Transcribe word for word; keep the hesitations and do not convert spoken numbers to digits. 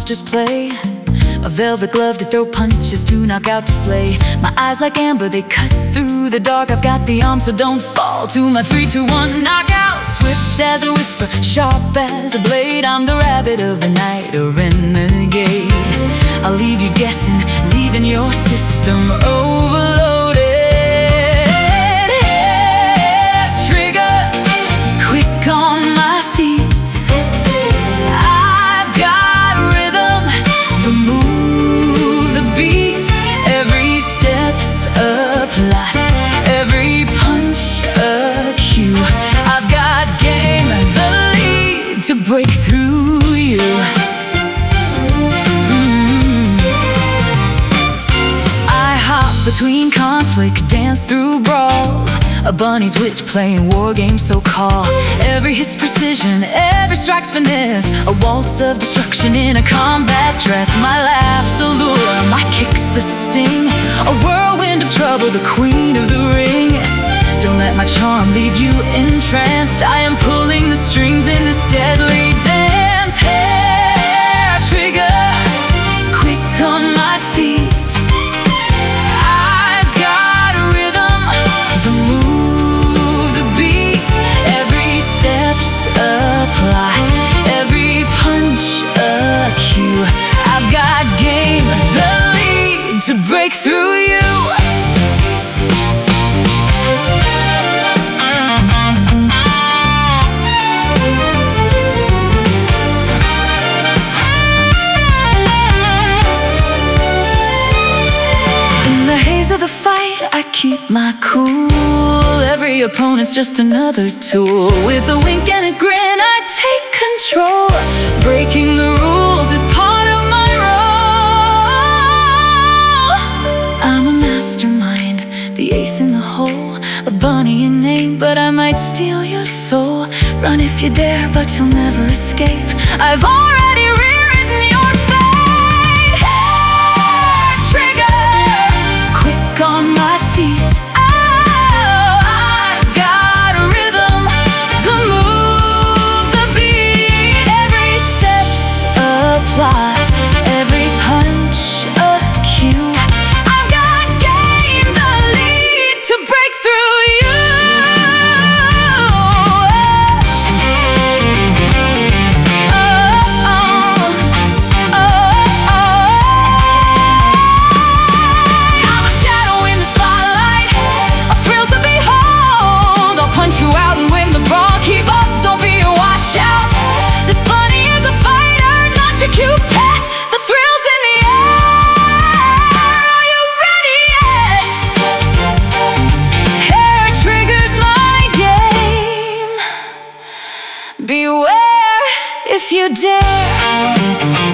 monsters play, a velvet glove to throw punches, to knock out, to slay. My eyes like amber, they cut through the dark. I've got the arm, so don't fall to my three, two, one knockout. Swift as a whisper, sharp as a blade, I'm the rabbit of the night, a renegade. I'll leave you guessing, leaving your system overloaded. Hair trigger, quick on my feet. I've got rhythm, the move, the beat. Every step's a plot, every punch a cue. I've got game, the lead to break through you. Between conflict, dance through brawls, a bunny's wit playing war games, so call. Every hit's precision, every strike's finesse, a waltz of destruction in a combat dress. My laugh's a lure, my kick's the sting, a whirlwind of trouble, the queen of the ring. Don't let my charm leave you entranced, I am pulling the strings in this deadly dance. Hair trigger, quick on my feet. Every punch a cue. I've got game, the lead to break through you. In the haze of the fight, I keep my cool. Every opponent's just another tool. With a wink and a grin, I take control. Breaking the rules is part of my role. I'm a mastermind, the ace in the hole, a bunny in name, but I might steal your soul. Run if you dare, but you'll never escape. I've already rewritten your fate. Hair trigger, quick on my feet. Every punch a cue. I've got game, the lead to break through you. Oh, oh, oh, oh. I'm a shadow in the spotlight, a thrill to behold. I'll punch you out and win the brawl. Keep up, don't be a washout. This bunny is a fighter, not your cute pet. The thrill's in the air. Are you ready yet? Hair triggers my game. Beware if you dare.